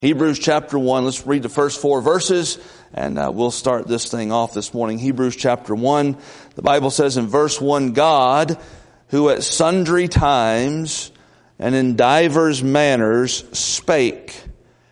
Hebrews chapter 1, let's read the first 4 verses, and we'll start this thing off this morning. Hebrews chapter 1, the Bible says in verse 1, God, who at sundry times and in divers manners spake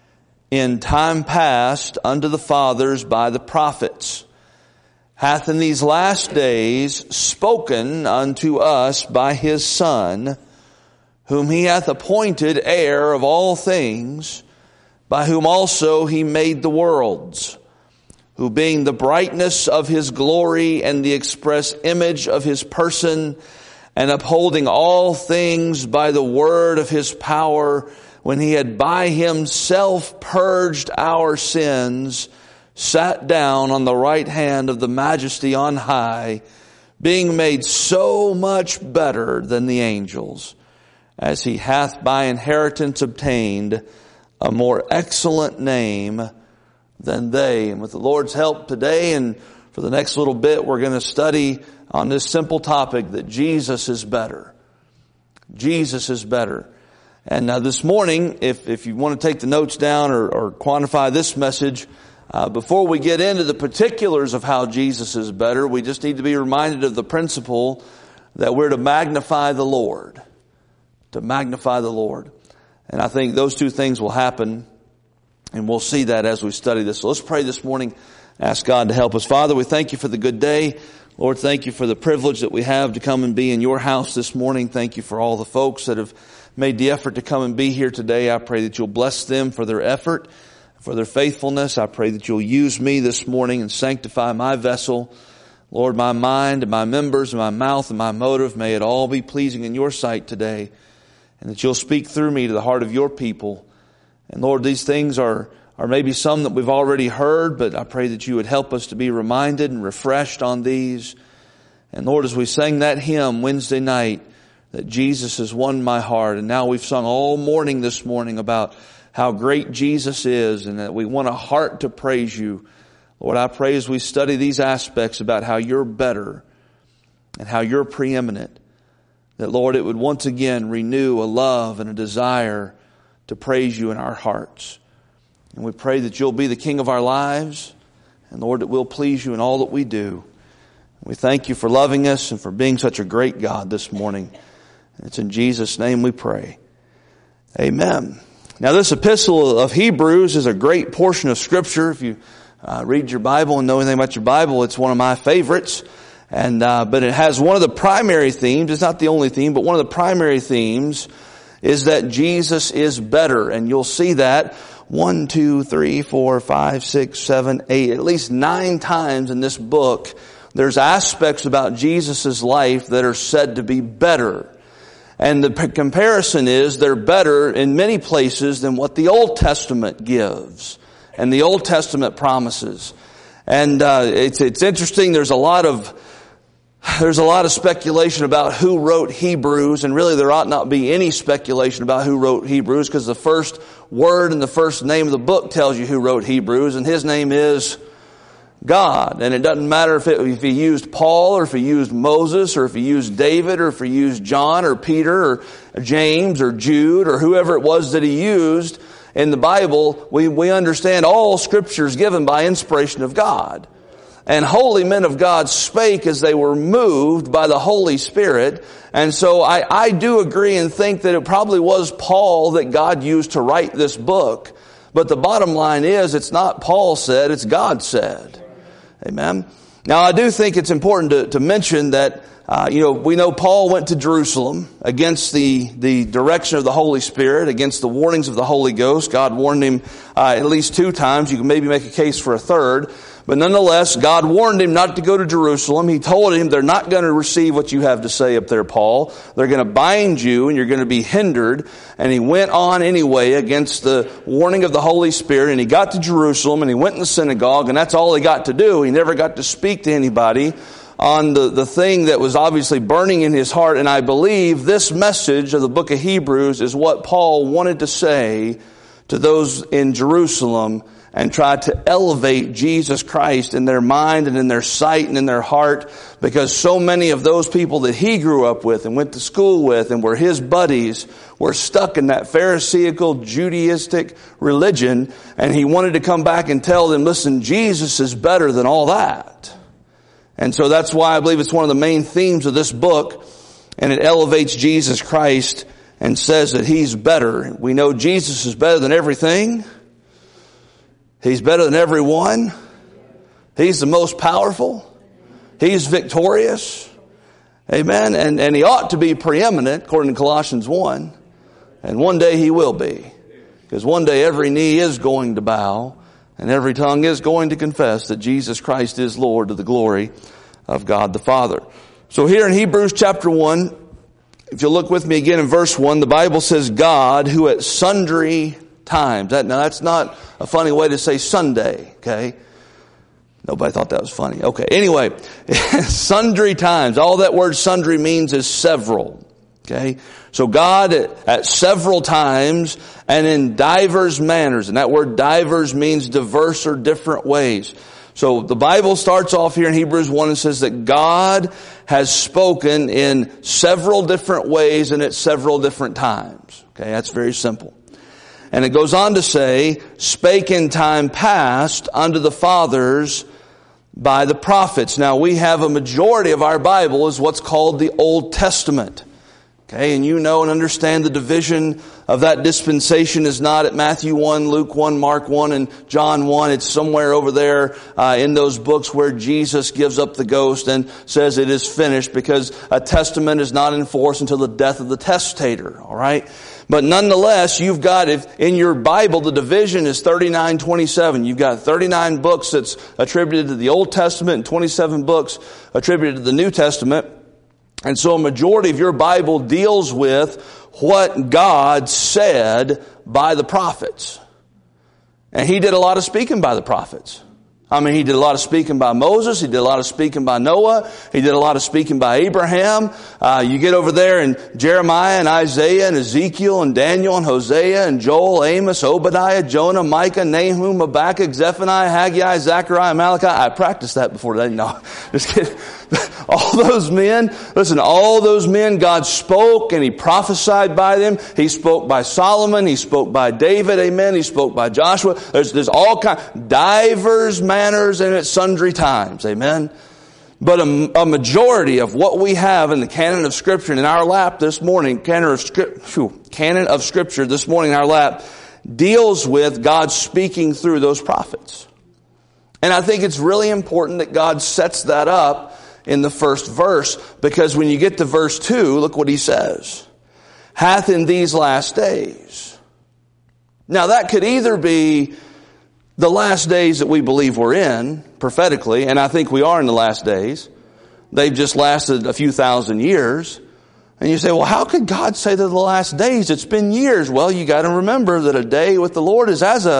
in time past unto the fathers by the prophets, hath in these last days spoken unto us by his Son, whom he hath appointed heir of all things, by whom also he made the worlds, who being the brightness of his glory and the express image of his person, and upholding all things by the word of his power, when he had by himself purged our sins, sat down on the right hand of the majesty on high, being made so much better than the angels, as he hath by inheritance obtained a more excellent name than they. And with the Lord's help today and for the next little bit, we're going to study on this simple topic that Jesus is better. Jesus is better. And this morning, if you want to take the notes down or quantify this message, before we get into the particulars of how Jesus is better, we just need to be reminded of the principle that we're to magnify the Lord. To magnify the Lord. And I think those two things will happen, and we'll see that as we study this. So let's pray this morning, ask God to help us. Father, we thank you for the good day. Lord, thank you for the privilege that we have to come and be in your house this morning. Thank you for all the folks that have made the effort to come and be here today. I pray that you'll bless them for their effort, for their faithfulness. I pray that you'll use me this morning and sanctify my vessel. Lord, my mind and my members and my mouth and my motive, may it all be pleasing in your sight today. And that you'll speak through me to the heart of your people. And Lord, these things are maybe some that we've already heard, but I pray that you would help us to be reminded and refreshed on these. And Lord, as we sang that hymn Wednesday night, that Jesus has won my heart. And now we've sung all morning this morning about how great Jesus is and that we want a heart to praise you. Lord, I pray as we study these aspects about how you're better and how you're preeminent, that, Lord, it would once again renew a love and a desire to praise you in our hearts. And we pray that you'll be the King of our lives. And, Lord, that we'll please you in all that we do. We thank you for loving us and for being such a great God this morning. And it's in Jesus' name we pray. Amen. Now, this epistle of Hebrews is a great portion of Scripture. If you read your Bible and know anything about your Bible, it's one of my favorites. And but it has one of the primary themes. It's not the only theme, but one of the primary themes is that Jesus is better. And you'll see that 1, 2, 3, 4, 5, 6, 7, 8, at least 9 times in this book. There's aspects about Jesus' life that are said to be better. And the comparison is they're better in many places than what the Old Testament gives and the Old Testament promises. And it's interesting. There's a lot of speculation about who wrote Hebrews, and really there ought not be any speculation about who wrote Hebrews, because the first word and the first name of the book tells you who wrote Hebrews, and his name is God. And it doesn't matter if he used Paul or if he used Moses or if he used David or if he used John or Peter or James or Jude or whoever it was that he used in the Bible. We understand all Scripture is given by inspiration of God. And holy men of God spake as they were moved by the Holy Spirit. And so I do agree and think that it probably was Paul that God used to write this book. But the bottom line is, it's not Paul said, it's God said. Amen. Now, I do think it's important to mention that, we know Paul went to Jerusalem against the direction of the Holy Spirit, against the warnings of the Holy Ghost. God warned him at least 2 times. You can maybe make a case for a third. But nonetheless, God warned him not to go to Jerusalem. He told him, they're not going to receive what you have to say up there, Paul. They're going to bind you and you're going to be hindered. And he went on anyway against the warning of the Holy Spirit. And he got to Jerusalem and he went in the synagogue, and that's all he got to do. He never got to speak to anybody on the thing that was obviously burning in his heart. And I believe this message of the book of Hebrews is what Paul wanted to say to those in Jerusalem and try to elevate Jesus Christ in their mind and in their sight and in their heart, because so many of those people that he grew up with and went to school with and were his buddies were stuck in that Pharisaical, Judaistic religion, and he wanted to come back and tell them, listen, Jesus is better than all that. And so that's why I believe it's one of the main themes of this book, and it elevates Jesus Christ and says that he's better. We know Jesus is better than everything. He's better than everyone. He's the most powerful. He's victorious. Amen. And he ought to be preeminent, according to Colossians 1. And one day he will be. Because one day every knee is going to bow and every tongue is going to confess that Jesus Christ is Lord, to the glory of God the Father. So here in Hebrews chapter 1, if you look with me again in verse 1, the Bible says, God, who at sundry times. Now that's not a funny way to say Sunday, okay? Nobody thought that was funny. Okay, anyway, sundry times. All that word sundry means is several, okay? So God at several times and in divers manners. And that word divers means diverse or different ways. So the Bible starts off here in Hebrews 1 and says that God has spoken in several different ways and at several different times. Okay, that's very simple. And it goes on to say, spake in time past unto the fathers by the prophets. Now we have a majority of our Bible is what's called the Old Testament. Okay, and you know and understand the division of that dispensation is not at Matthew 1, Luke 1, Mark 1, and John 1. It's somewhere over there in those books where Jesus gives up the ghost and says it is finished, because a testament is not enforced until the death of the testator. All right? But nonetheless, you've got, if in your Bible, the division is 39:27. You've got 39 books that's attributed to the Old Testament and 27 books attributed to the New Testament. And so a majority of your Bible deals with what God said by the prophets. And he did a lot of speaking by the prophets. I mean, he did a lot of speaking by Moses. He did a lot of speaking by Noah. He did a lot of speaking by Abraham. You get over there in Jeremiah and Isaiah and Ezekiel and Daniel and Hosea and Joel, Amos, Obadiah, Jonah, Micah, Nahum, Habakkuk, Zephaniah, Haggai, Zechariah, Malachi. I practiced that before today. No, just kidding. All those men, listen, all those men, God spoke and he prophesied by them. He spoke by Solomon. He spoke by David. Amen. He spoke by Joshua. There's all kinds, divers manners and at sundry times. Amen. But a majority of what we have in the canon of Scripture in our lap this morning, canon of Scripture this morning in our lap, deals with God speaking through those prophets. And I think it's really important that God sets that up in the first verse, because when you get to verse 2, look what he says. Hath in these last days. Now that could either be the last days that we believe we're in, prophetically, and I think we are in the last days. They've just lasted a few thousand years. And you say, well, how could God say they're the last days? It's been years. Well, you got to remember that a day with the Lord is as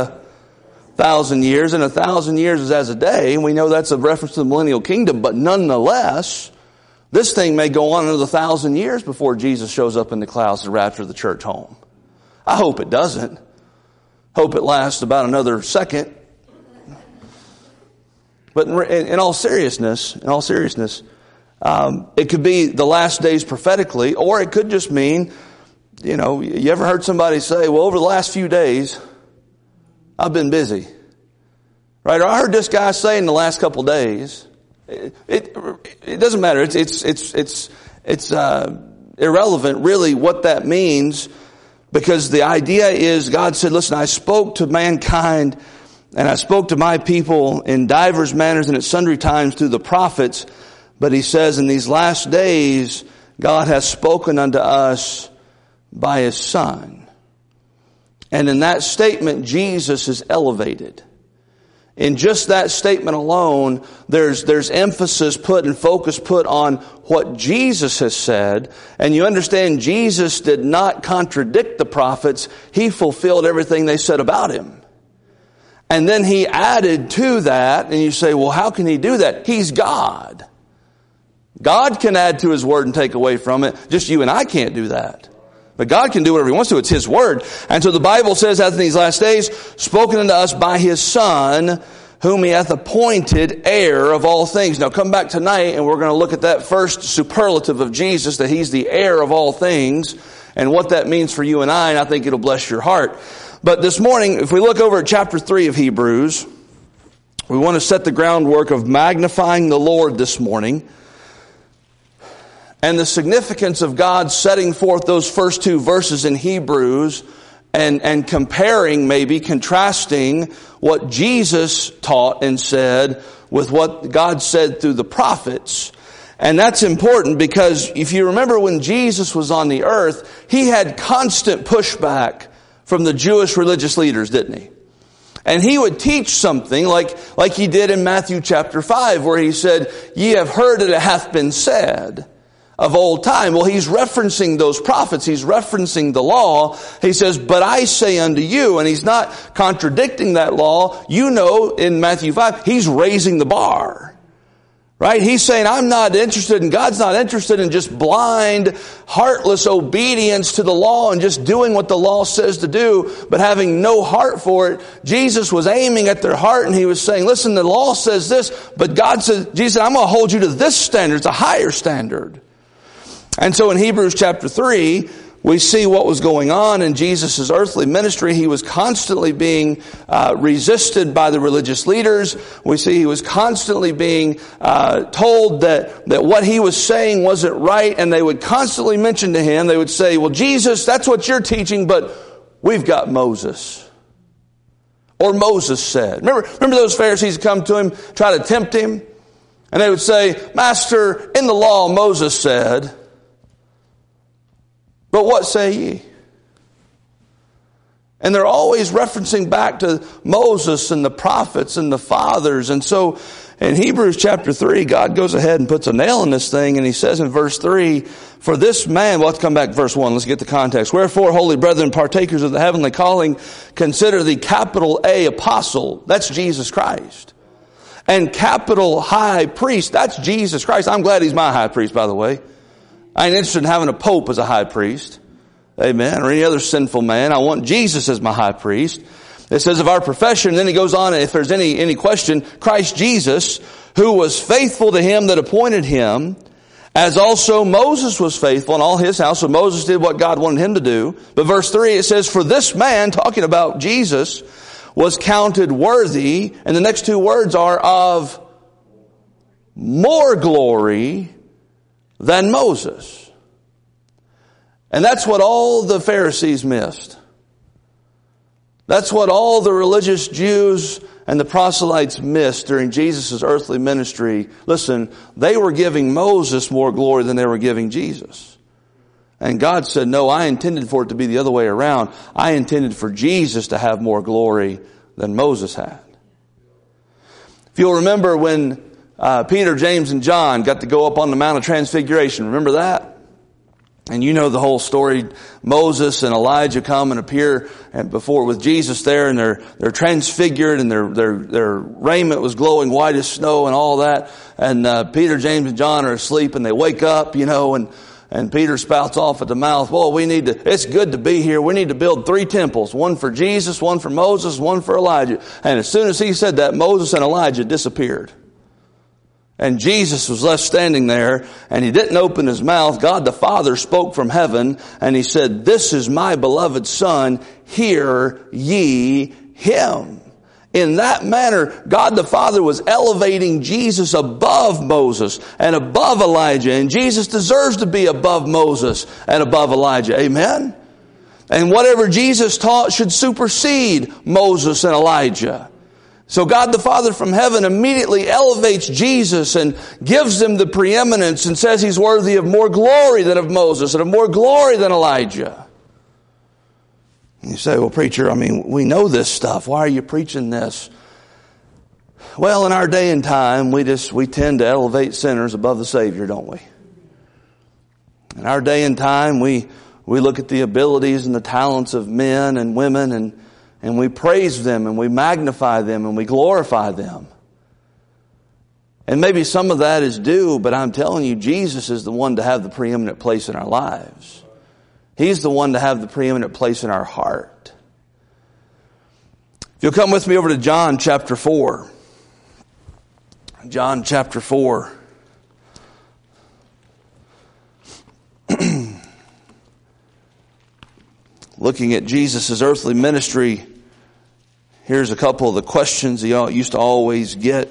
1,000 years, and 1,000 years is as a day. And we know that's a reference to the millennial kingdom. But nonetheless, this thing may go on another 1,000 years before Jesus shows up in the clouds to rapture the church home. I hope it doesn't. Hope it lasts about another second. But in all seriousness, it could be the last days prophetically, or it could just mean, you know, you ever heard somebody say, well, over the last few days, I've been busy. Right? Or I heard this guy say in the last couple of days. It doesn't matter. It's irrelevant really what that means, because the idea is God said, listen, I spoke to mankind and I spoke to my people in divers manners and at sundry times through the prophets. But he says in these last days, God has spoken unto us by his Son. And in that statement, Jesus is elevated. In just that statement alone, there's emphasis put and focus put on what Jesus has said. And you understand, Jesus did not contradict the prophets. He fulfilled everything they said about him. And then he added to that, and you say, well, how can he do that? He's God. God can add to his word and take away from it. Just you and I can't do that. But God can do whatever He wants to. It's His Word. And so the Bible says that in these last days, spoken unto us by His Son, whom He hath appointed heir of all things. Now come back tonight and we're going to look at that first superlative of Jesus, that He's the heir of all things, and what that means for you and I think it'll bless your heart. But this morning, if we look over at chapter 3 of Hebrews, we want to set the groundwork of magnifying the Lord this morning, and the significance of God setting forth those first 2 verses in Hebrews and comparing, maybe contrasting what Jesus taught and said with what God said through the prophets. And that's important because if you remember when Jesus was on the earth, He had constant pushback from the Jewish religious leaders, didn't He? And He would teach something like He did in Matthew chapter 5, where He said, "Ye have heard that it hath been said of old time." Well, He's referencing those prophets. He's referencing the law. He says, "But I say unto you," and He's not contradicting that law. You know, in Matthew 5, He's raising the bar. Right? He's saying, I'm not interested, and God's not interested in just blind, heartless obedience to the law and just doing what the law says to do, but having no heart for it. Jesus was aiming at their heart, and He was saying, listen, the law says this, but God says, Jesus said, I'm going to hold you to this standard. It's a higher standard. And so in Hebrews chapter 3, we see what was going on in Jesus' earthly ministry. He was constantly being resisted by the religious leaders. We see He was constantly being told that what He was saying wasn't right, and they would constantly mention to Him, they would say, well, Jesus, that's what you're teaching, but we've got Moses. Or Moses said. Remember those Pharisees come to Him, try to tempt Him? And they would say, Master, in the law Moses said, but what say ye? And they're always referencing back to Moses and the prophets and the fathers. And so in Hebrews chapter 3, God goes ahead and puts a nail in this thing, and He says in verse 3, for this man, well, let's come back to verse 1. Let's get the context. Wherefore, holy brethren, partakers of the heavenly calling, consider the capital A apostle. That's Jesus Christ. And capital high priest. That's Jesus Christ. I'm glad He's my high priest, by the way. I ain't interested in having a pope as a high priest. Amen. Or any other sinful man. I want Jesus as my high priest. It says of our profession, then he goes on, if there's any question, Christ Jesus, who was faithful to Him that appointed Him, as also Moses was faithful in all his house. So Moses did what God wanted him to do. But verse 3, it says, for this man, talking about Jesus, was counted worthy, and the next 2 words are of more glory than Moses. And that's what all the Pharisees missed. That's what all the religious Jews and the proselytes missed during Jesus' earthly ministry. Listen, they were giving Moses more glory than they were giving Jesus. And God said, no, I intended for it to be the other way around. I intended for Jesus to have more glory than Moses had. If you'll remember when Peter, James, and John got to go up on the Mount of Transfiguration. Remember that? And you know the whole story. Moses and Elijah come and appear before with Jesus there, and they're transfigured, and their raiment was glowing white as snow and all that. And Peter, James, and John are asleep, and they wake up, and Peter spouts off at the mouth, well, it's good to be here. We need to build 3 temples, one for Jesus, one for Moses, one for Elijah. And as soon as he said that, Moses and Elijah disappeared. And Jesus was left standing there, and He didn't open His mouth. God the Father spoke from heaven, and He said, this is my beloved Son, hear ye Him. In that manner, God the Father was elevating Jesus above Moses and above Elijah. And Jesus deserves to be above Moses and above Elijah. Amen? And whatever Jesus taught should supersede Moses and Elijah. So God the Father from heaven immediately elevates Jesus and gives Him the preeminence and says He's worthy of more glory than of Moses and of more glory than Elijah. And you say, well, preacher, we know this stuff. Why are you preaching this? Well, in our day and time, we tend to elevate sinners above the Savior, don't we? In our day and time, we look at the abilities and the talents of men and women, and we praise them, and we magnify them, and we glorify them. And maybe some of that is due, but I'm telling you, Jesus is the one to have the preeminent place in our lives. He's the one to have the preeminent place in our heart. If you'll come with me over to John chapter 4. John chapter 4. Looking at Jesus' earthly ministry, here's a couple of the questions he used to always get.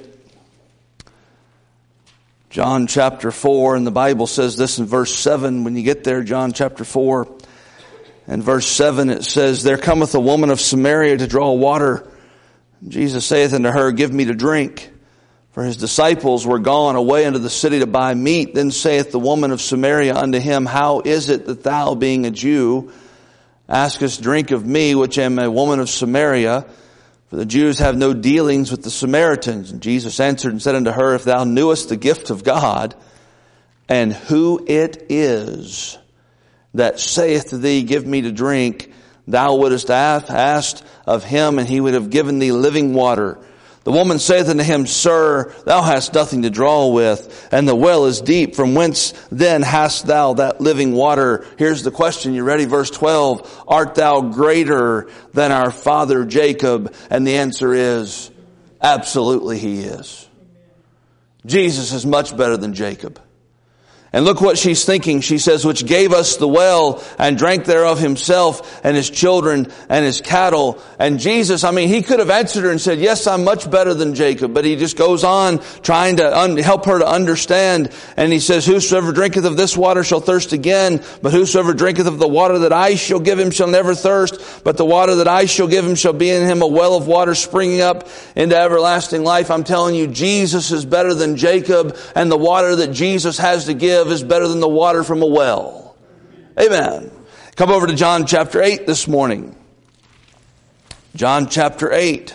John chapter 4, and the Bible says this in verse 7. When you get there, John chapter 4 and verse 7, it says, "There cometh a woman of Samaria to draw water. Jesus saith unto her, Give me to drink. For his disciples were gone away into the city to buy meat. Then saith the woman of Samaria unto him, How is it that thou, being a Jew, askest drink of me, which am a woman of Samaria? For the Jews have no dealings with the Samaritans. And Jesus answered and said unto her, If thou knewest the gift of God, and who it is that saith to thee, Give me to drink, thou wouldest have asked of him, and he would have given thee living water. The woman saith unto him, Sir, thou hast nothing to draw with, and the well is deep. From whence then hast thou that living water? Here's the question. You ready? Verse 12. Art thou greater than our father Jacob? And the answer is, absolutely he is. Jesus is much better than Jacob. And look what she's thinking. She says, which gave us the well and drank thereof himself and his children and his cattle. And Jesus, he could have answered her and said, yes, I'm much better than Jacob. But he just goes on trying to help her to understand. And he says, whosoever drinketh of this water shall thirst again. But whosoever drinketh of the water that I shall give him shall never thirst. But the water that I shall give him shall be in him a well of water springing up into everlasting life. I'm telling you, Jesus is better than Jacob. And the water that Jesus has to give is better than the water from a well. Amen. Come over to John chapter 8 this morning. John chapter 8.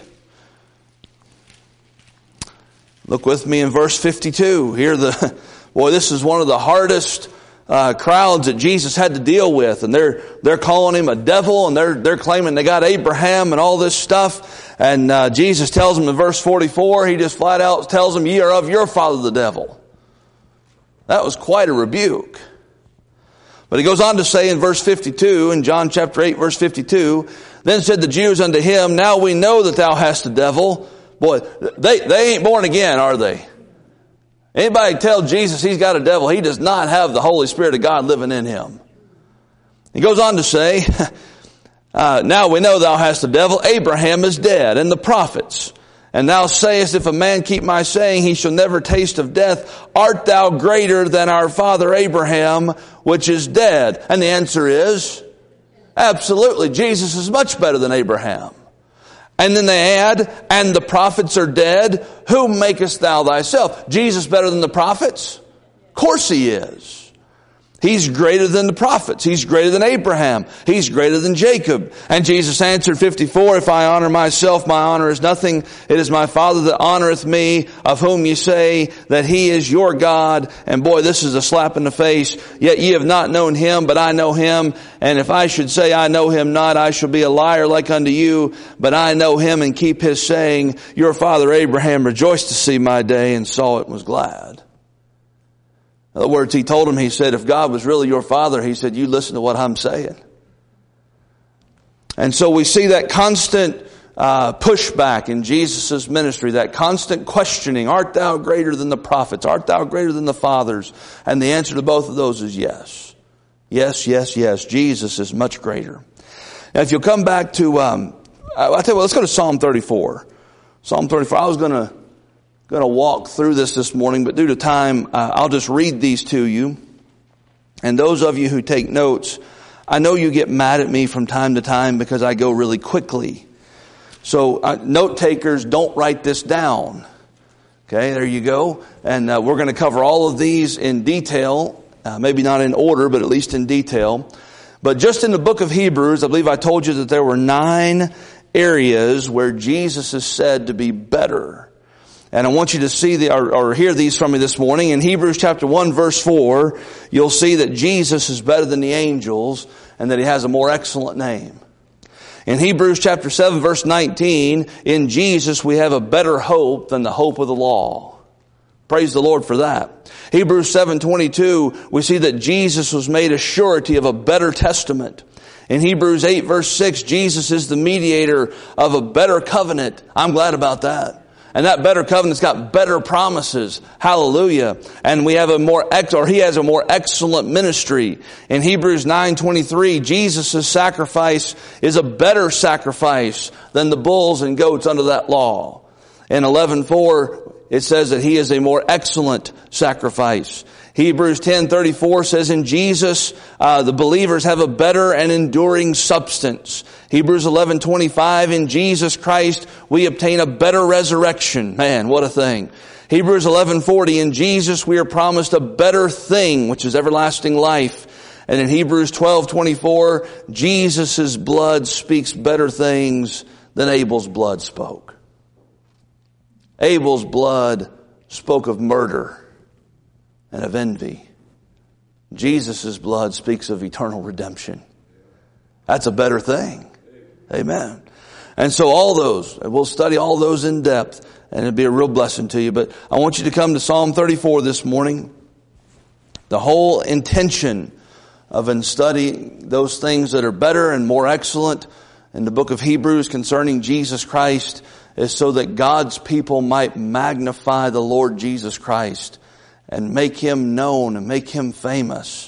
Look with me in verse 52. Here this is one of the hardest crowds that Jesus had to deal with. And they're calling him a devil, and they're claiming they got Abraham and all this stuff. And Jesus tells them in verse 44, he just flat out tells them, ye are of your father the devil. That was quite a rebuke. But he goes on to say in verse 52, in John chapter 8, verse 52, then said the Jews unto him, now we know that thou hast a devil. Boy, they ain't born again, are they? Anybody tell Jesus he's got a devil, he does not have the Holy Spirit of God living in him. He goes on to say, now we know thou hast a devil. Abraham is dead, and the prophets. And thou sayest, if a man keep my saying, he shall never taste of death. Art thou greater than our father Abraham, which is dead? And the answer is, absolutely. Jesus is much better than Abraham. And then they add, and the prophets are dead. Whom makest thou thyself? Jesus better than the prophets? Of course he is. He's greater than the prophets. He's greater than Abraham. He's greater than Jacob. And Jesus answered 54, if I honor myself, my honor is nothing. It is my Father that honoreth me, of whom ye say that he is your God. And boy, this is a slap in the face. Yet ye have not known him, but I know him. And if I should say I know him not, I shall be a liar like unto you. But I know him and keep his saying. Your father Abraham rejoiced to see my day and saw it and was glad. In other words, he told him, he said, if God was really your father, he said, you listen to what I'm saying. And so we see that constant pushback in Jesus' ministry, that constant questioning, art thou greater than the prophets? Art thou greater than the fathers? And the answer to both of those is yes. Yes, yes, yes. Jesus is much greater. Now, if you'll come back to, I'll tell you what, let's go to Psalm 34. Psalm 34. I was going to walk through this morning, but due to time, I'll just read these to you. And those of you who take notes, I know you get mad at me from time to time because I go really quickly. So note takers, don't write this down. Okay, there you go. And we're going to cover all of these in detail, maybe not in order, but at least in detail. But just in the book of Hebrews, I believe I told you that there were 9 areas where Jesus is said to be better. And I want you to see or hear these from me this morning. In Hebrews chapter 1 verse 4, you'll see that Jesus is better than the angels and that he has a more excellent name. In Hebrews chapter 7 verse 19, in Jesus we have a better hope than the hope of the law. Praise the Lord for that. Hebrews 7:22, we see that Jesus was made a surety of a better testament. In Hebrews 8 verse 6, Jesus is the mediator of a better covenant. I'm glad about that. And that better covenant's got better promises. Hallelujah. And we have he has a more excellent ministry. In Hebrews 9:23, Jesus' sacrifice is a better sacrifice than the bulls and goats under that law. In 11:4, it says that he is a more excellent sacrifice. Hebrews 10:34 says in Jesus, the believers have a better and enduring substance. Hebrews 11:25, in Jesus Christ, we obtain a better resurrection. Man, what a thing. Hebrews 11:40, in Jesus we are promised a better thing, which is everlasting life. And in Hebrews 12:24, Jesus' blood speaks better things than Abel's blood spoke. Abel's blood spoke of murder and of envy. Jesus' blood speaks of eternal redemption. That's a better thing. Amen. And so all those, we'll study all those in depth, and it'll be a real blessing to you. But I want you to come to Psalm 34 this morning. The whole intention of studying those things that are better and more excellent in the book of Hebrews concerning Jesus Christ is so that God's people might magnify the Lord Jesus Christ and make Him known and make Him famous.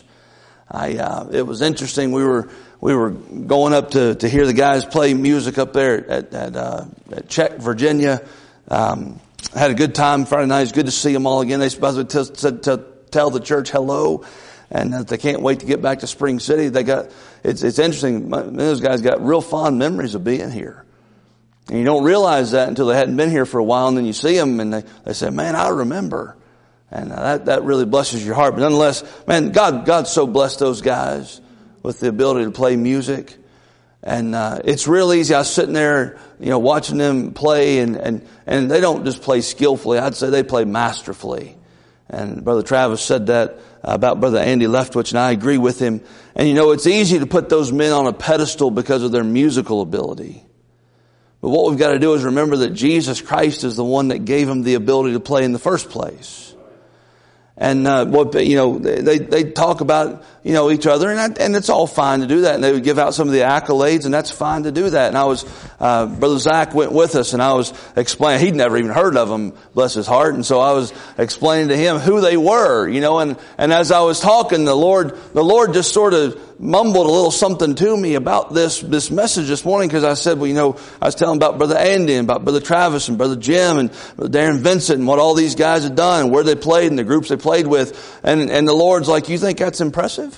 It was interesting. We were going up to hear the guys play music up there at Czech, Virginia. Had a good time Friday night. It's good to see them all again. They supposed to tell the church hello, and that they can't wait to get back to Spring City. It's interesting. Those guys got real fond memories of being here. And you don't realize that until they hadn't been here for a while, and then you see them and they say, man, I remember. And that really blesses your heart. But nonetheless, man, God so blessed those guys with the ability to play music. And it's real easy. I was sitting there, watching them play, and they don't just play skillfully. I'd say they play masterfully. And Brother Travis said that about Brother Andy Leftwich, and I agree with him. And it's easy to put those men on a pedestal because of their musical ability. But what we've got to do is remember that Jesus Christ is the one that gave them the ability to play in the first place. And they talk about each other, and it's all fine to do that, and they would give out some of the accolades, and that's fine to do that. And Brother Zach went with us, and I was explaining. He'd never even heard of them, bless his heart, and so I was explaining to him who they were, and as I was talking, the Lord just sort of mumbled a little something to me about this message this morning, because I said, I was telling about Brother Andy and about Brother Travis and Brother Jim and Brother Darren Vincent and what all these guys had done and where they played and the groups they played with. And the Lord's like, you think that's impressive?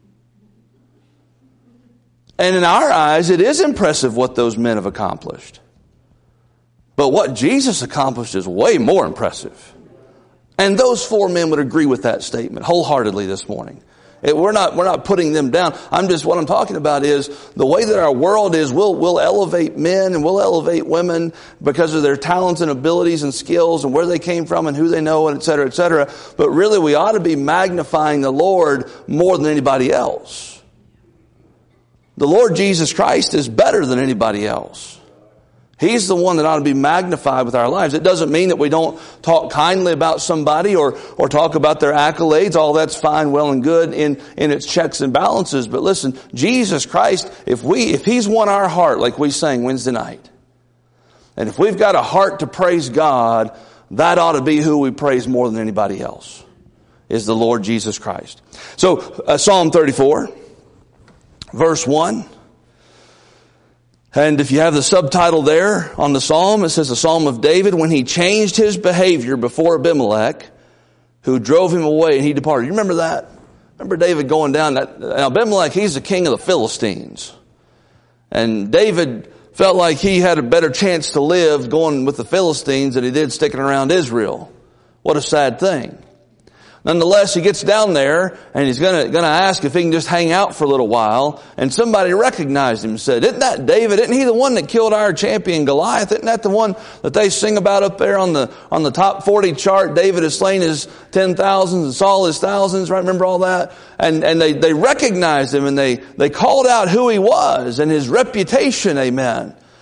And in our eyes, it is impressive what those men have accomplished. But what Jesus accomplished is way more impressive. And those four men would agree with that statement wholeheartedly this morning. We're not putting them down. What I'm talking about is the way that our world is, we'll elevate men and we'll elevate women because of their talents and abilities and skills and where they came from and who they know and et cetera, et cetera. But really we ought to be magnifying the Lord more than anybody else. The Lord Jesus Christ is better than anybody else. He's the one that ought to be magnified with our lives. It doesn't mean that we don't talk kindly about somebody or talk about their accolades. All that's fine, well and good in its checks and balances. But listen, Jesus Christ, if He's won our heart like we sang Wednesday night, and if we've got a heart to praise God, that ought to be who we praise more than anybody else, is the Lord Jesus Christ. So, Psalm 34, verse 1. And if you have the subtitle there on the psalm, it says the Psalm of David when he changed his behavior before Abimelech, who drove him away and he departed. You remember that? Remember David going down that? Now Abimelech, he's the king of the Philistines. And David felt like he had a better chance to live going with the Philistines than he did sticking around Israel. What a sad thing. Nonetheless, he gets down there and he's gonna ask if he can just hang out for a little while. And somebody recognized him and said, "Isn't that David? Isn't he the one that killed our champion Goliath? Isn't that the one that they sing about up there on the top 40 chart? David has slain his 10,000s and Saul his thousands." Right? Remember all that? And they recognized him and they called out who he was and his reputation. Amen.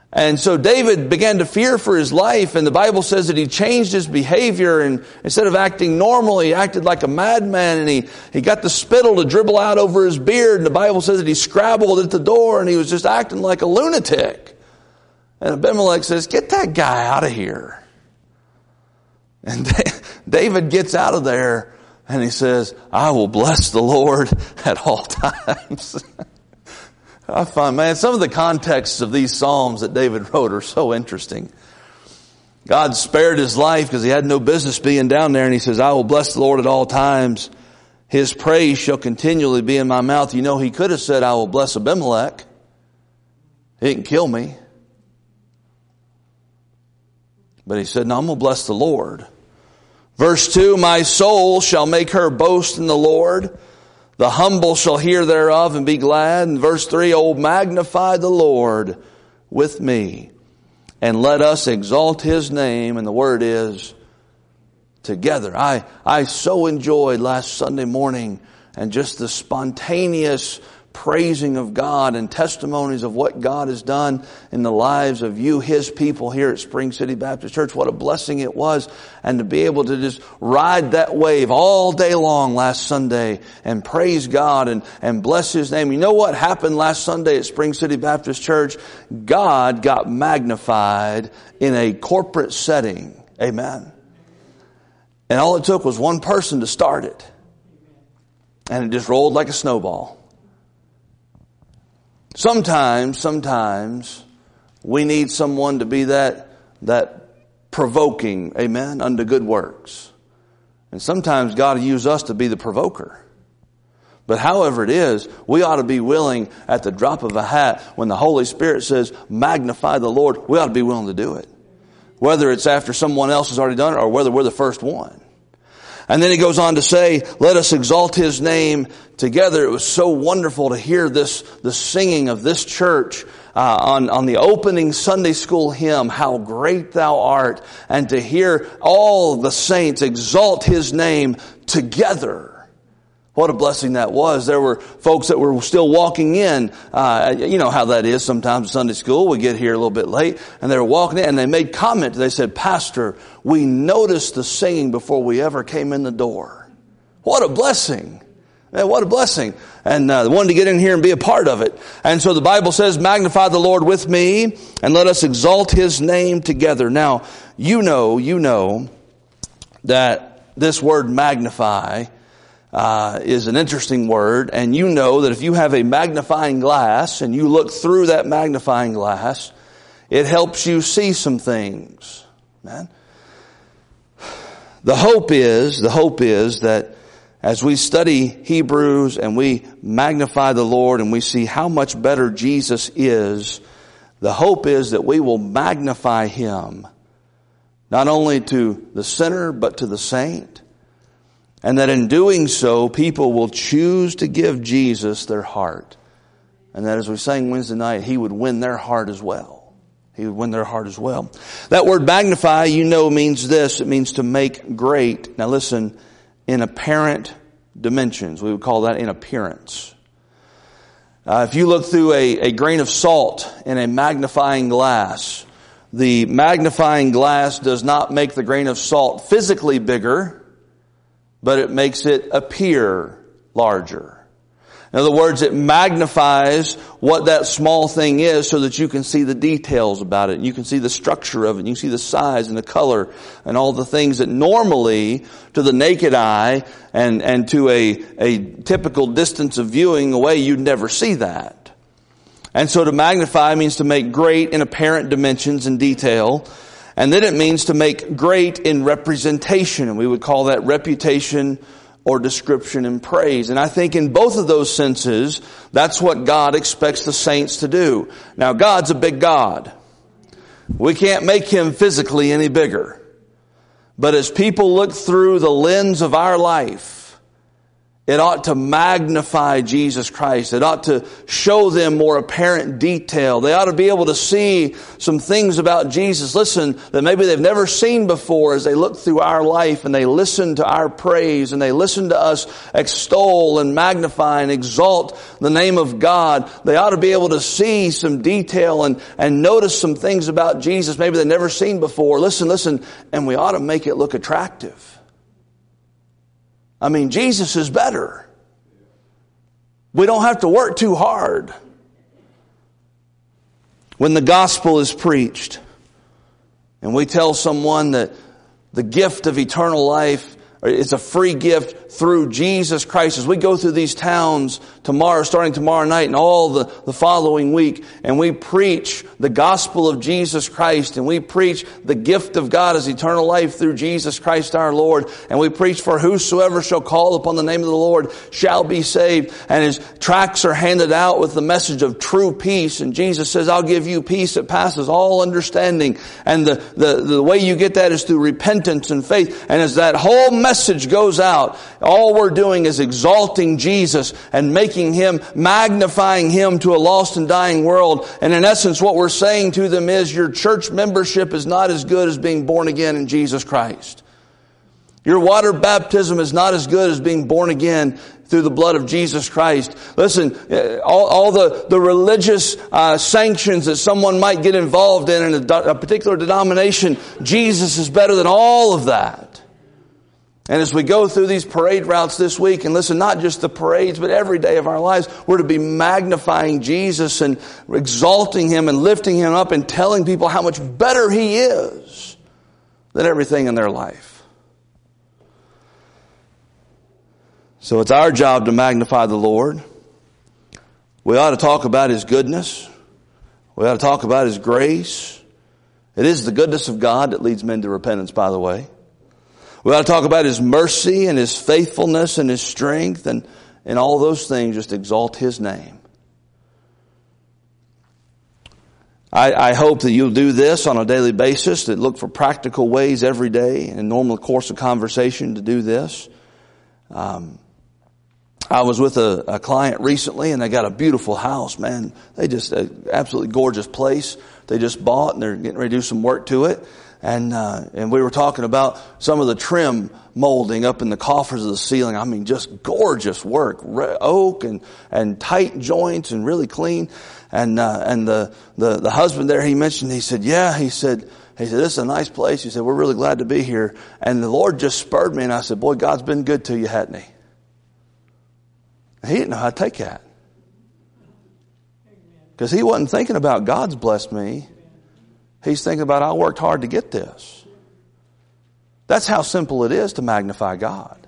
And so David began to fear for his life, and the Bible says that he changed his behavior, and instead of acting normally, he acted like a madman, and he got the spittle to dribble out over his beard, and the Bible says that he scrabbled at the door, and he was just acting like a lunatic. And Abimelech says, "Get that guy out of here." And David gets out of there, and he says, "I will bless the Lord at all times." I find, man, some of the contexts of these Psalms that David wrote are so interesting. God spared his life because he had no business being down there, and he says, "I will bless the Lord at all times. His praise shall continually be in my mouth." You know, he could have said, "I will bless Abimelech. He can kill me." But he said, "No, I'm going to bless the Lord." Verse 2, "My soul shall make her boast in the Lord. The humble shall hear thereof and be glad." And verse 3, "Oh, magnify the Lord with me, and let us exalt his name." And the word is together. I so enjoyed last Sunday morning and just the spontaneous praising of God and testimonies of what God has done in the lives of you, his people here at Spring City Baptist Church. What a blessing it was. And to be able to just ride that wave all day long last Sunday and praise God and bless his name. You know what happened last Sunday at Spring City Baptist Church? God got magnified in a corporate setting. Amen. And all it took was one person to start it. And it just rolled like a snowball. Sometimes we need someone to be that provoking, amen, unto good works. And sometimes God will use us to be the provoker. But however it is, we ought to be willing at the drop of a hat, when the Holy Spirit says, "Magnify the Lord," we ought to be willing to do it. Whether it's after someone else has already done it or whether we're the first one. And then he goes on to say, "Let us exalt his name together." It was so wonderful to hear the singing of this church on the opening Sunday school hymn, "How Great Thou Art," and to hear all the saints exalt his name together. What a blessing that was. There were folks that were still walking in. You know how that is sometimes Sunday school. We get here a little bit late, and they were walking in, and they made comment. They said, "Pastor, we noticed the singing before we ever came in the door." What a blessing. Man, what a blessing. And they wanted to get in here and be a part of it. And so the Bible says, "Magnify the Lord with me, and let us exalt his name together." Now, you know that this word magnify is an interesting word, and you know that if you have a magnifying glass and you look through that magnifying glass, it helps you see some things. Man. The hope is that as we study Hebrews and we magnify the Lord and we see how much better Jesus is, the hope is that we will magnify him, not only to the sinner but to the saint. And that in doing so, people will choose to give Jesus their heart. And that, as we sang Wednesday night, he would win their heart as well. He would win their heart as well. That word magnify, means this. It means to make great. Now listen, in apparent dimensions. We would call that in appearance. If you look through a grain of salt in a magnifying glass, the magnifying glass does not make the grain of salt physically bigger, but it makes it appear larger. In other words, it magnifies what that small thing is so that you can see the details about it. You can see the structure of it. You can see the size and the color and all the things that normally to the naked eye and to a typical distance of viewing away, you'd never see that. And so to magnify means to make great in apparent dimensions and detail. And then it means to make great in representation. And we would call that reputation or description and praise. And I think in both of those senses, that's what God expects the saints to do. Now, God's a big God. We can't make him physically any bigger. But as people look through the lens of our life, It ought to magnify Jesus Christ. It ought to show them more apparent detail. They ought to be able to see some things about Jesus, listen, that maybe they've never seen before as they look through our life and they listen to our praise and they listen to us extol and magnify and exalt the name of God. They ought to be able to see some detail and notice some things about Jesus maybe they've never seen before. Listen, and we ought to make it look attractive. I mean, Jesus is better. We don't have to work too hard. When the gospel is preached and we tell someone that the gift of eternal life, it's a free gift through Jesus Christ. As we go through these towns tomorrow, starting tomorrow night and all the following week, and we preach the gospel of Jesus Christ, and we preach the gift of God as eternal life through Jesus Christ our Lord, and we preach for whosoever shall call upon the name of the Lord shall be saved, and his tracts are handed out with the message of true peace, and Jesus says, I'll give you peace that passes all understanding, and the way you get that is through repentance and faith, and as that whole message goes out, all we're doing is exalting Jesus and making Him, magnifying Him to a lost and dying world. And in essence, what we're saying to them is your church membership is not as good as being born again in Jesus Christ. Your water baptism is not as good as being born again through the blood of Jesus Christ. Listen, all the religious sanctions that someone might get involved in a particular denomination, Jesus is better than all of that. And as we go through these parade routes this week, and listen, not just the parades, but every day of our lives, we're to be magnifying Jesus and exalting Him and lifting Him up and telling people how much better He is than everything in their life. So it's our job to magnify the Lord. We ought to talk about His goodness. We ought to talk about His grace. It is the goodness of God that leads men to repentance, by the way. We ought to talk about His mercy and His faithfulness and His strength, and all those things just exalt His name. I hope that you'll do this on a daily basis, that look for practical ways every day in a normal course of conversation to do this. I was with a client recently, and they got a beautiful house, man. They just, absolutely gorgeous place. They just bought, and they're getting ready to do some work to it. And we were talking about some of the trim molding up in the coffers of the ceiling. I mean, just gorgeous work, oak and tight joints and really clean. And the husband there, he mentioned, he said, this is a nice place. He said, we're really glad to be here. And the Lord just spurred me, and I said, boy, God's been good to you, hasn't He? He didn't know how to take that. Because he wasn't thinking about God's blessed me. He's thinking about, I worked hard to get this. That's how simple it is to magnify God.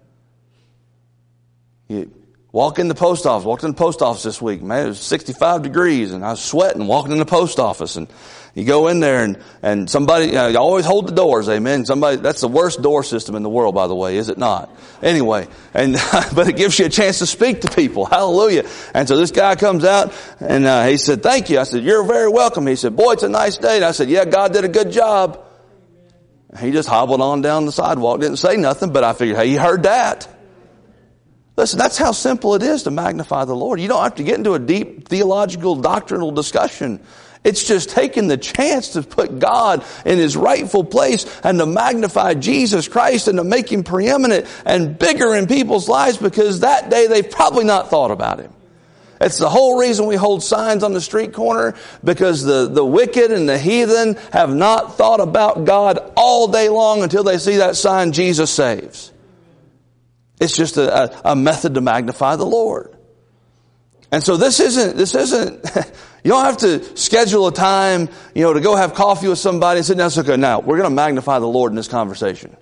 You walked in the post office this week. Man, it was 65 degrees and I was sweating walking in the post office. And you go in there and somebody, you always hold the doors, amen. That's the worst door system in the world, by the way, is it not? Anyway, but it gives you a chance to speak to people. Hallelujah. And so this guy comes out and he said, thank you. I said, you're very welcome. He said, boy, it's a nice day. And I said, yeah, God did a good job. He just hobbled on down the sidewalk, didn't say nothing, but I figured, hey, you heard that. Listen, that's how simple it is to magnify the Lord. You don't have to get into a deep theological, doctrinal discussion. It's just taking the chance to put God in His rightful place and to magnify Jesus Christ and to make Him preeminent and bigger in people's lives, because that day they've probably not thought about Him. It's the whole reason we hold signs on the street corner, because the wicked and the heathen have not thought about God all day long until they see that sign, Jesus saves. It's just a method to magnify the Lord. And so this isn't, you don't have to schedule a time, to go have coffee with somebody and sit down and say, okay, now we're going to magnify the Lord in this conversation.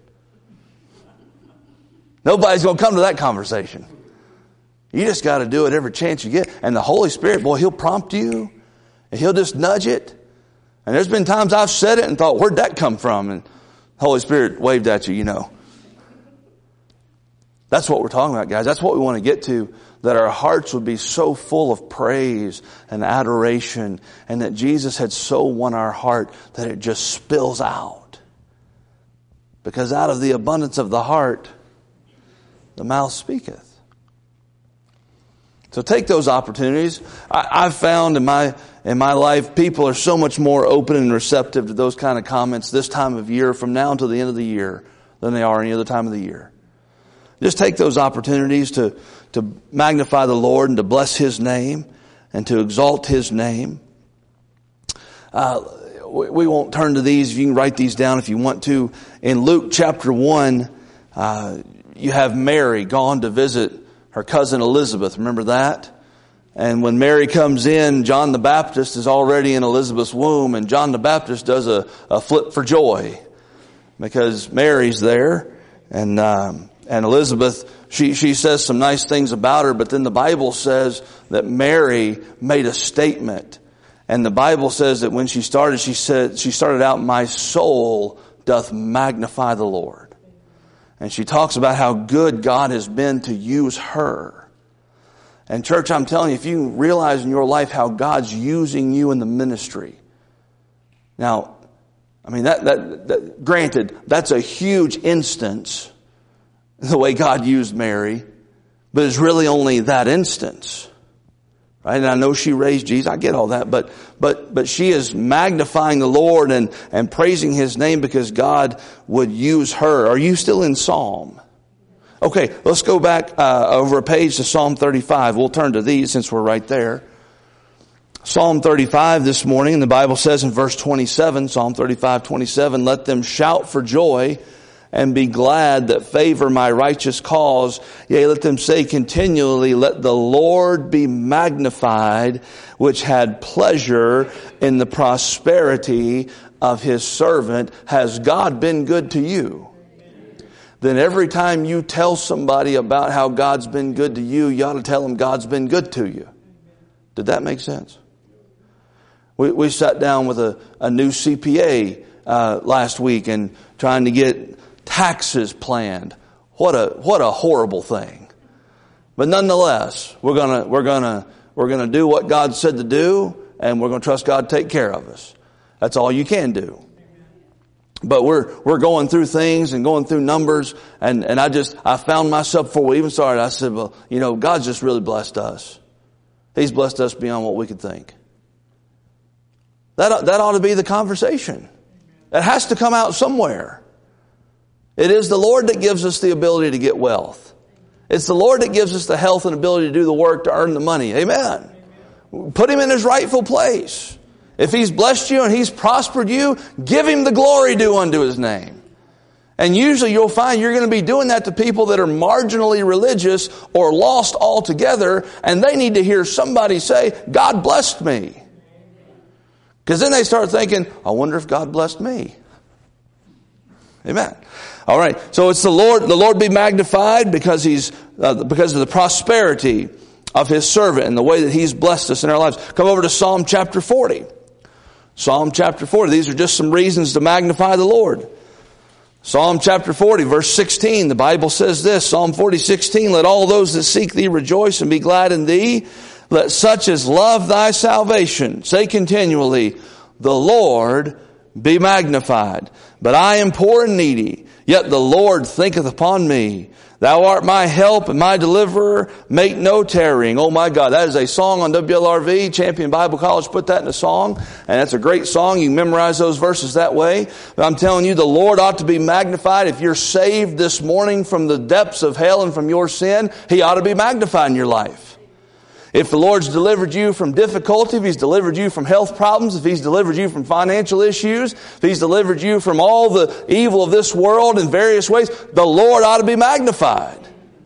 Nobody's going to come to that conversation. You just got to do it every chance you get. And the Holy Spirit, boy, He'll prompt you and He'll just nudge it. And there's been times I've said it and thought, where'd that come from? And the Holy Spirit waved at you, That's what we're talking about, guys. That's what we want to get to, that our hearts would be so full of praise and adoration, and that Jesus had so won our heart that it just spills out. Because out of the abundance of the heart, the mouth speaketh. So take those opportunities. I've found in my life, people are so much more open and receptive to those kind of comments this time of year from now until the end of the year than they are any other time of the year. Just take those opportunities to magnify the Lord and to bless His name and to exalt His name. We won't turn to these. You can write these down if you want to. In Luke chapter 1, you have Mary gone to visit her cousin Elizabeth. Remember that? And when Mary comes in, John the Baptist is already in Elizabeth's womb, and John the Baptist does a flip for joy because Mary's there. And Elizabeth, she says some nice things about her, but then the Bible says that Mary made a statement. And the Bible says that when she started out, my soul doth magnify the Lord. And she talks about how good God has been to use her. And church, I'm telling you, if you realize in your life how God's using you in the ministry. Now, I mean, that granted, that's a huge instance, the way God used Mary, but it's really only that instance. Right? And I know she raised Jesus. I get all that. But she is magnifying the Lord and praising His name because God would use her. Are you still in Psalm? Okay, let's go back over a page to Psalm 35. We'll turn to these since we're right there. Psalm 35 this morning, the Bible says in verse 27, Psalm 35:27, let them shout for joy and be glad that favor my righteous cause. Yea, let them say continually, let the Lord be magnified, which had pleasure in the prosperity of His servant. Has God been good to you? Then every time you tell somebody about how God's been good to you, you ought to tell them God's been good to you. Did that make sense? We sat down with a new CPA last week and trying to get taxes planned. What a horrible thing. But nonetheless, we're gonna do what God said to do, and we're gonna trust God to take care of us. That's all you can do. But we're going through things and going through numbers, and I found myself before we even started, I said, well, God's just really blessed us. He's blessed us beyond what we could think. That ought to be the conversation. It has to come out somewhere. It is the Lord that gives us the ability to get wealth. It's the Lord that gives us the health and ability to do the work to earn the money. Amen. Put Him in His rightful place. If He's blessed you and He's prospered you, give Him the glory due unto His name. And usually you'll find you're going to be doing that to people that are marginally religious or lost altogether, and they need to hear somebody say, God blessed me. Because then they start thinking, I wonder if God blessed me. Amen. All right. So it's the Lord be magnified because because of the prosperity of His servant and the way that He's blessed us in our lives. Come over to Psalm chapter 40. Psalm chapter 40. These are just some reasons to magnify the Lord. Psalm chapter 40, verse 16. The Bible says this, Psalm 40:16. Let all those that seek Thee rejoice and be glad in Thee. Let such as love Thy salvation say continually, the Lord be magnified. But I am poor and needy, yet the Lord thinketh upon me. Thou art my help and my deliverer, make no tarrying. Oh my God, that is a song on WLRV. Champion Bible College put that in a song, and that's a great song. You can memorize those verses that way. But I'm telling you, the Lord ought to be magnified. If you're saved this morning from the depths of hell and from your sin, He ought to be magnified in your life. If the Lord's delivered you from difficulty, if He's delivered you from health problems, if He's delivered you from financial issues, if He's delivered you from all the evil of this world in various ways, the Lord ought to be magnified.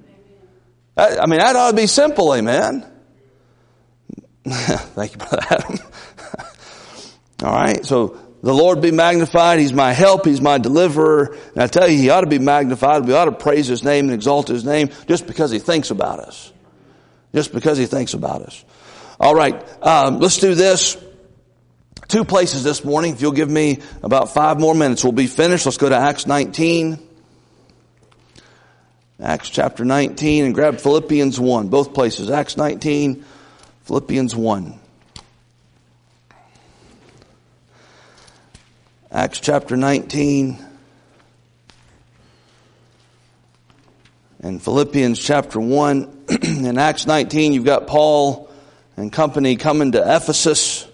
That ought to be simple, amen. Thank you, Brother Adam. All right, so the Lord be magnified. He's my help. He's my deliverer. And I tell you, He ought to be magnified. We ought to praise His name and exalt His name just because He thinks about us. Just because He thinks about us. All right, let's do this. 2 places this morning. If you'll give me about 5 more minutes, we'll be finished. Let's go to Acts 19. Acts chapter 19 and grab Philippians 1. Both places. Acts 19, Philippians 1. Acts chapter 19 In Philippians chapter 1, in Acts 19, you've got Paul and company coming to Ephesus.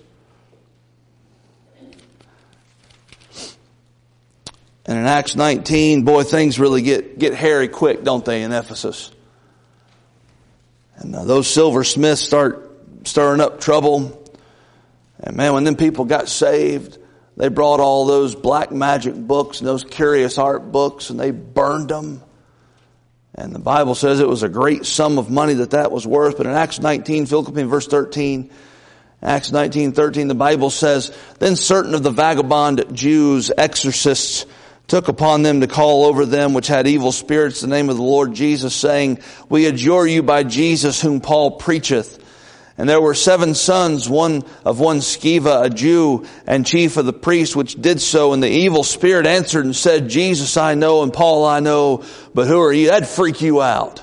And in Acts 19, boy, things really get hairy quick, don't they, in Ephesus? And those silversmiths start stirring up trouble. And man, when them people got saved, they brought all those black magic books and those curious art books and they burned them. And the Bible says it was a great sum of money that was worth. But in Acts 19, Philippians verse 13, Acts 19:13, the Bible says, then certain of the vagabond Jews, exorcists, took upon them to call over them which had evil spirits the name of the Lord Jesus, saying, we adjure you by Jesus whom Paul preacheth. And there were 7 sons, one Sceva, a Jew, and chief of the priests, which did so. And the evil spirit answered and said, Jesus I know, and Paul I know, but who are you? That'd freak you out.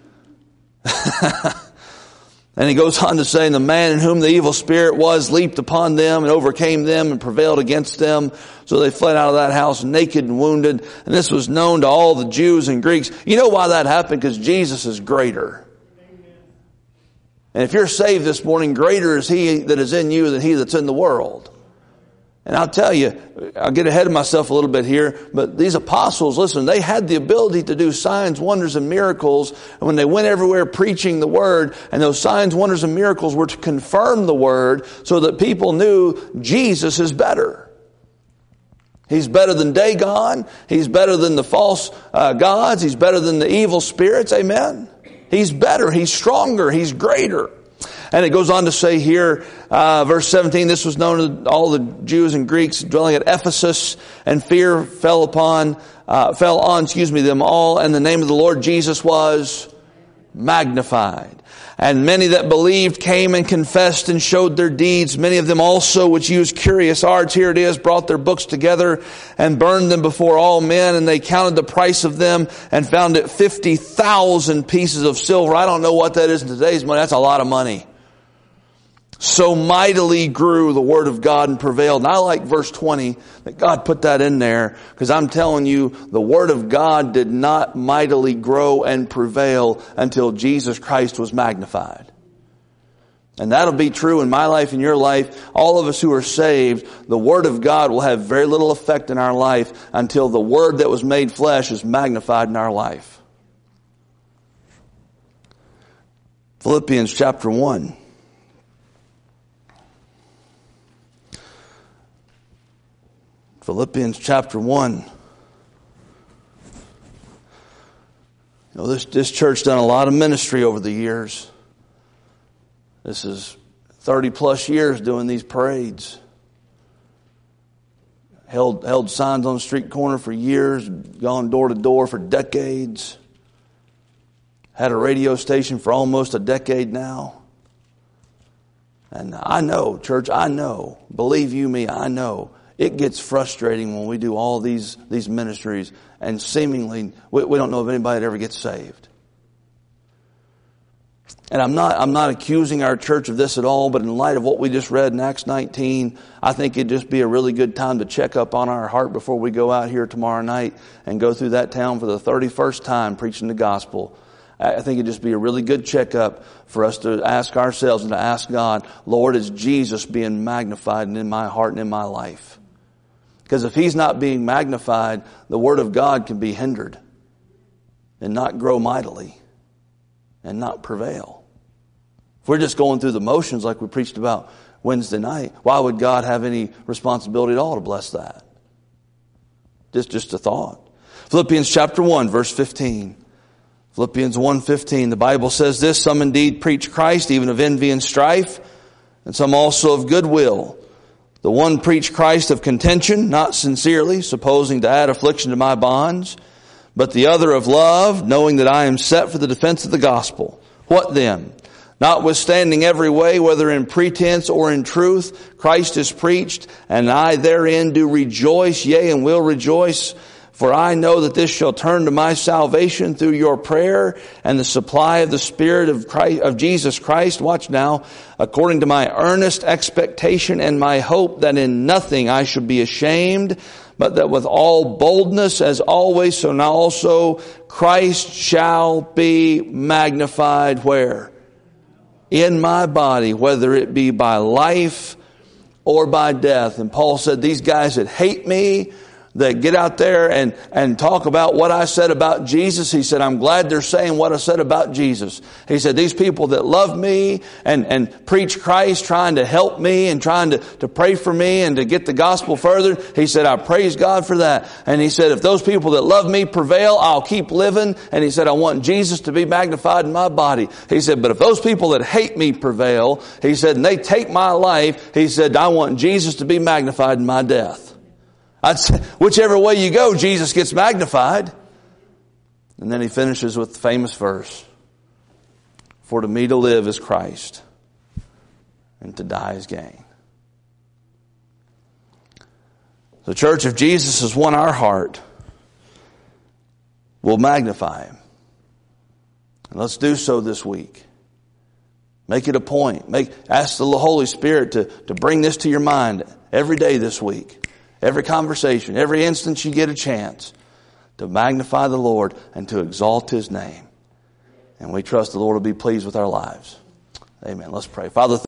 And he goes on to say, and the man in whom the evil spirit was leaped upon them and overcame them and prevailed against them. So they fled out of that house naked and wounded. And this was known to all the Jews and Greeks. You know why that happened? Because Jesus is greater. And if you're saved this morning, greater is He that is in you than he that's in the world. And I'll tell you, I'll get ahead of myself a little bit here, but these apostles, listen, they had the ability to do signs, wonders, and miracles. And when they went everywhere preaching the Word, and those signs, wonders, and miracles were to confirm the Word so that people knew Jesus is better. He's better than Dagon. He's better than the false gods. He's better than the evil spirits. Amen. He's better. He's stronger. He's greater. And it goes on to say here, verse 17, this was known to all the Jews and Greeks dwelling at Ephesus, and fear fell on them all, and the name of the Lord Jesus was magnified. And many that believed came and confessed and showed their deeds. Many of them also which used curious arts, here it is, brought their books together and burned them before all men. And they counted the price of them and found it 50,000 pieces of silver. I don't know what that is in today's money. That's a lot of money. So mightily grew the word of God and prevailed. And I like verse 20 that God put that in there, because I'm telling you, the word of God did not mightily grow and prevail until Jesus Christ was magnified. And that'll be true in my life and your life. All of us who are saved, the word of God will have very little effect in our life until the word that was made flesh is magnified in our life. Philippians chapter 1. Philippians chapter 1. You know, this church done a lot of ministry over the years. This is 30 plus years doing these parades. Held signs on the street corner for years, gone door to door for decades. Had a radio station for almost a decade now. And I know, church, I know. Believe you me, I know. It gets frustrating when we do all these ministries and seemingly we don't know if anybody that ever gets saved. And I'm not accusing our church of this at all, but in light of what we just read in Acts 19, I think it'd just be a really good time to check up on our heart before we go out here tomorrow night and go through that town for the 31st time preaching the gospel. I think it'd just be a really good checkup for us to ask ourselves and to ask God, Lord, is Jesus being magnified in my heart and in my life? Because if He's not being magnified, the Word of God can be hindered and not grow mightily and not prevail. If we're just going through the motions like we preached about Wednesday night, why would God have any responsibility at all to bless that? Just a thought. Philippians chapter 1, verse 15. Philippians 1:15, the Bible says this, some indeed preach Christ, even of envy and strife, and some also of goodwill. The one preached Christ of contention, not sincerely, supposing to add affliction to my bonds, but the other of love, knowing that I am set for the defense of the gospel. What then? Notwithstanding every way, whether in pretense or in truth, Christ is preached, and I therein do rejoice, yea, and will rejoice. For I know that this shall turn to my salvation through your prayer and the supply of the Spirit of Christ, of Jesus Christ. Watch now. According to my earnest expectation and my hope that in nothing I shall be ashamed, but that with all boldness as always, so now also Christ shall be magnified where? In my body, whether it be by life or by death. And Paul said, these guys that hate me, that get out there and talk about what I said about Jesus, he said, I'm glad they're saying what I said about Jesus. He said, these people that love me and preach Christ, trying to help me and trying to pray for me and to get the gospel further, he said, I praise God for that. And he said, if those people that love me prevail, I'll keep living. And he said, I want Jesus to be magnified in my body. He said, but if those people that hate me prevail, he said, and they take my life, he said, I want Jesus to be magnified in my death. I'd say, whichever way you go, Jesus gets magnified. And then he finishes with the famous verse, for to me to live is Christ, and to die is gain. The church, if Jesus has won our heart, we'll magnify him. And let's do so this week. Make it a point. Ask the Holy Spirit to bring this to your mind every day this week. Every conversation, every instance you get a chance to magnify the Lord and to exalt his name. And we trust the Lord will be pleased with our lives. Amen. Let's pray. Father,